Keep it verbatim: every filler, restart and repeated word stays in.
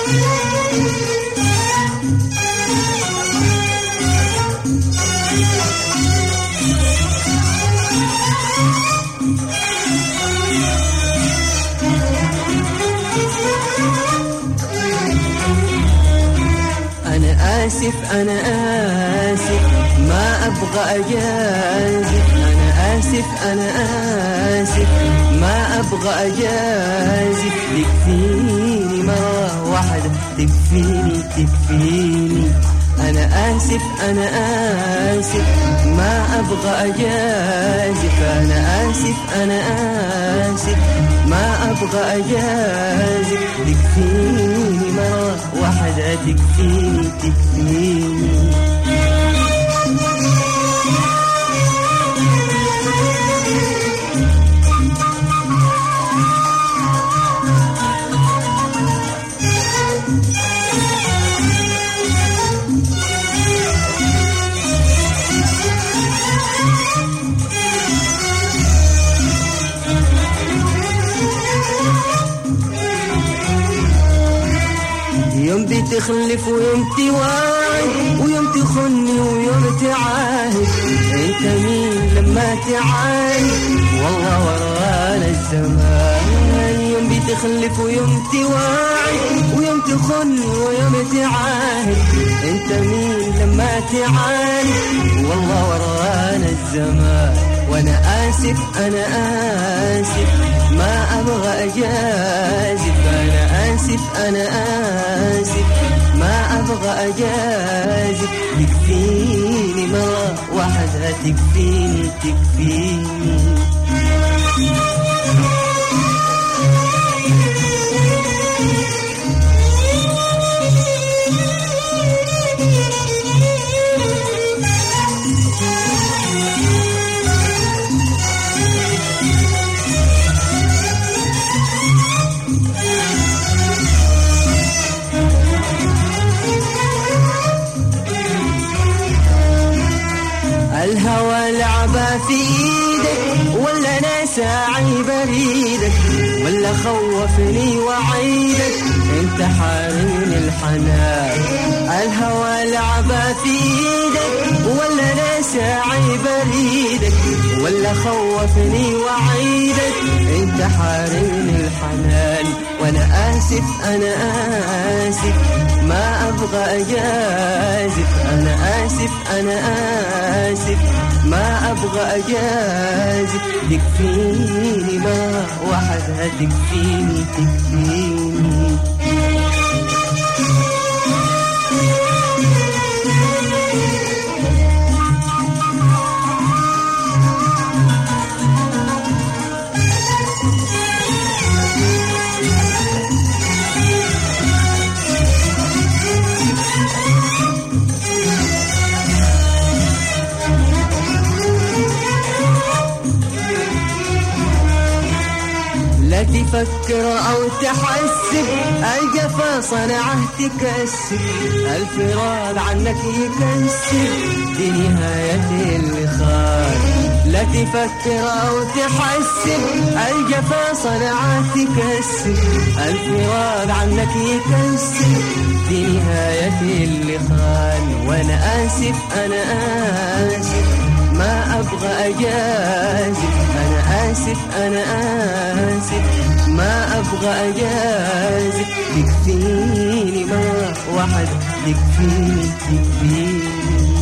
أنا آسف أنا آسف ما أبغى أجازف، أنا آسف أنا آسف ما أبغى أجازف، تكفيني مرة واحدة تكفيني تكفيني. أنا آسف أنا آسف ما أبغى أجازف، أنا آسف أنا آسف ما أبغى أجازف، تكفيني مرة واحدة تكفيني تكفيني. يوم بتخلف ويوم توعد، ويوم تخني ويوم تعاهد، انت مين لما تعاند والله ورانا الزمان. يوم بتخلف ويوم توعد، ويوم تخني ويوم تعاهد، انت مين لما تعاند والله ورانا الزمان. وانا آسف انا آسف ما ابغى اجازف، انا آسف انا آسف ما ابغى اجازف، تكفيني مرة واحدة تكفيني تكفيني. الهوى لعبة في ايدك ولا انا ساعي بريدك، ولا خوفني وعيدك انت حارمني الحنان. الهوى لعبة في ايدك ولا انا ساعي بريدك، ولا خوفني وعيدك انت حارمني الحنان. وانا آسف انا آسف ما ابغى اجازف، انا آسف انا آسف ما ابغى اجازف، تكفيني مرة واحدة تكفيني تكفيني. لا تفكر أو تحسب الجفا صنعه تكسب، الفراق عنك يكسب دي نهاية اللقاء. لا تفكر أو تحسب الجفا صنعه تكسب، الفراق عنك يكسب دي نهاية اللقاء. وأنا آسف أنا آسف ما أبغى أجازف، أنا آسف أنا آسف ما أبغى أجازف، تكفيني مرة واحدة تكفيني تكفيني.